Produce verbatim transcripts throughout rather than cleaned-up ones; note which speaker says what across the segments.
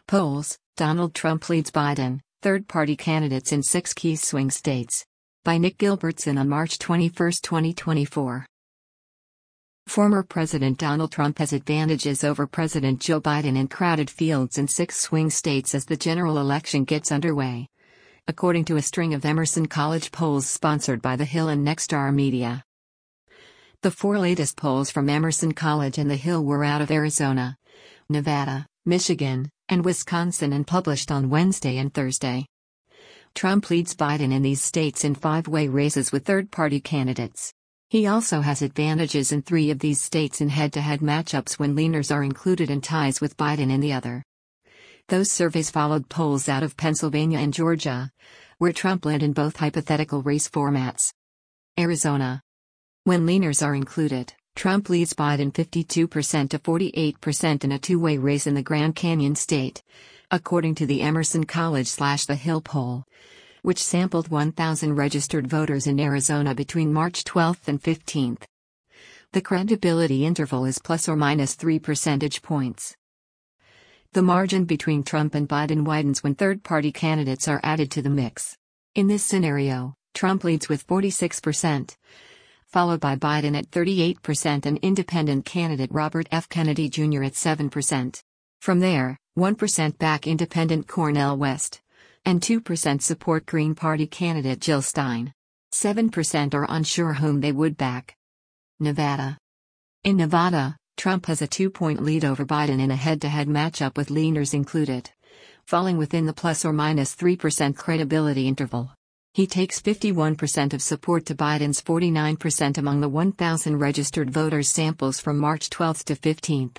Speaker 1: Polls: Donald Trump leads Biden, third-party candidates in six key swing states. By Nick Gilbertson on March twenty-first, twenty twenty-four. Former President Donald Trump has advantages over President Joe Biden in crowded fields in six swing states as the general election gets underway, according to a string of Emerson College polls sponsored by The Hill and Nexstar Media. The four latest polls from Emerson College and The Hill were out of Arizona, Nevada, Michigan, and Wisconsin and published on Wednesday and Thursday. Trump leads Biden in these states in five-way races with third-party candidates. He also has advantages in three of these states in head-to-head matchups when leaners are included and ties with Biden in the other. Those surveys followed polls out of Pennsylvania and Georgia, where Trump led in both hypothetical race formats. Arizona. When leaners are included, Trump leads Biden fifty-two percent to forty-eight percent in a two-way race in the Grand Canyon state, according to the Emerson College/The Hill poll, which sampled one thousand registered voters in Arizona between March twelfth and fifteenth. The credibility interval is plus or minus three percentage points. The margin between Trump and Biden widens when third-party candidates are added to the mix. In this scenario, Trump leads with forty-six percent, followed by Biden at thirty-eight percent and independent candidate Robert F. Kennedy Junior at seven percent. From there, one percent back independent Cornel West, and two percent support Green Party candidate Jill Stein. seven percent are unsure whom they would back. Nevada. In Nevada, Trump has a two-point lead over Biden in a head-to-head matchup with leaners included, falling within the plus or minus three percent credibility interval. He takes fifty-one percent of support to Biden's forty-nine percent among the one thousand registered voters samples from March twelfth to fifteenth.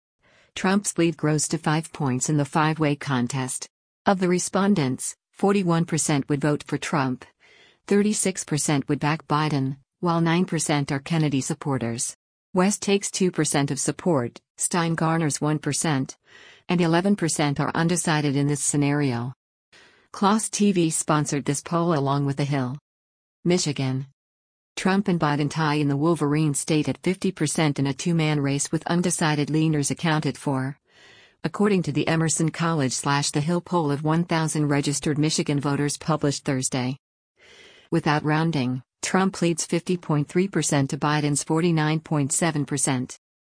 Speaker 1: Trump's lead grows to five points in the five-way contest. Of the respondents, forty-one percent would vote for Trump, thirty-six percent would back Biden, while nine percent are Kennedy supporters. West takes two percent of support, Stein garners one percent, and eleven percent are undecided in this scenario. Kloss T V sponsored this poll along with The Hill. Michigan. Trump and Biden tie in the Wolverine state at fifty percent in a two-man race with undecided leaners accounted for, according to the Emerson College/The Hill poll of one thousand registered Michigan voters published Thursday. Without rounding, Trump leads fifty point three percent to Biden's forty-nine point seven percent.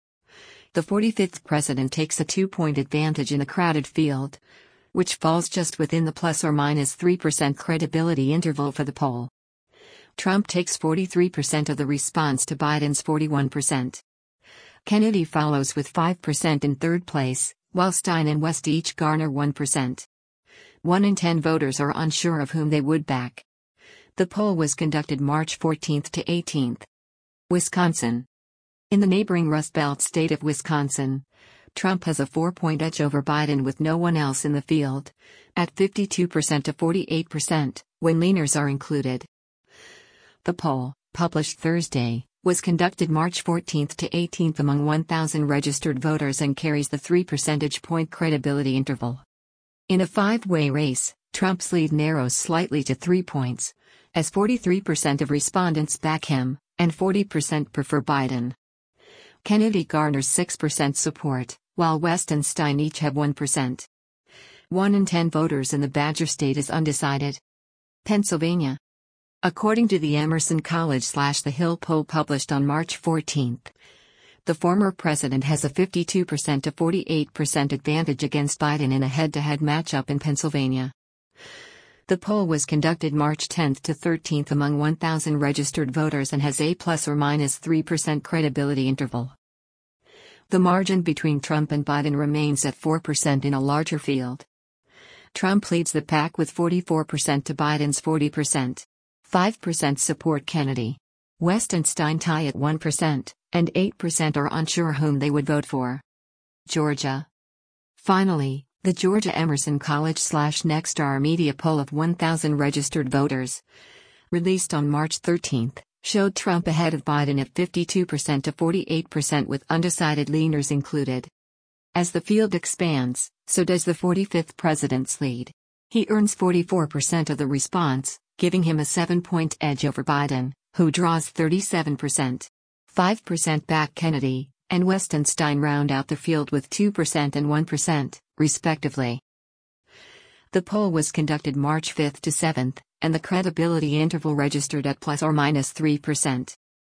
Speaker 1: The forty-fifth president takes a two-point advantage in a crowded field, which falls just within the plus or minus three percent credibility interval for the poll. Trump takes forty-three percent of the response to Biden's forty-one percent. Kennedy follows with five percent in third place, while Stein and West each garner one percent. One in ten voters are unsure of whom they would back. The poll was conducted March fourteenth to eighteenth. Wisconsin. In the neighboring Rust Belt state of Wisconsin, Trump has a four-point edge over Biden with no one else in the field, at fifty-two percent to forty-eight percent, when leaners are included. The poll, published Thursday, was conducted March fourteenth to eighteenth among one thousand registered voters and carries the three percentage point credibility interval. In a five-way race, Trump's lead narrows slightly to three points, as forty-three percent of respondents back him, and forty percent prefer Biden. Kennedy garners six percent support, while West and Stein each have one percent. One in ten voters in the Badger State is undecided. Pennsylvania. According to the Emerson College/The Hill poll published on March fourteenth, the former president has a fifty-two percent to forty-eight percent advantage against Biden in a head-to-head matchup in Pennsylvania. The poll was conducted March tenth to thirteenth among one thousand registered voters and has a plus or minus three percent credibility interval. The margin between Trump and Biden remains at four percent in a larger field. Trump leads the pack with forty-four percent to Biden's forty percent. five percent support Kennedy. West and Stein tie at one percent, and eight percent are unsure whom they would vote for. Georgia. Finally, the Georgia Emerson College/Nexstar Media poll of one thousand registered voters, released on March thirteenth, showed Trump ahead of Biden at fifty-two percent to forty-eight percent with undecided leaners included. As the field expands, so does the forty-fifth president's lead. He earns forty-four percent of the response, giving him a seven-point edge over Biden, who draws thirty-seven percent. five percent back Kennedy, and West and Stein round out the field with two percent and one percent, respectively. The poll was conducted March fifth to seventh, and the credibility interval registered at plus or minus three percent.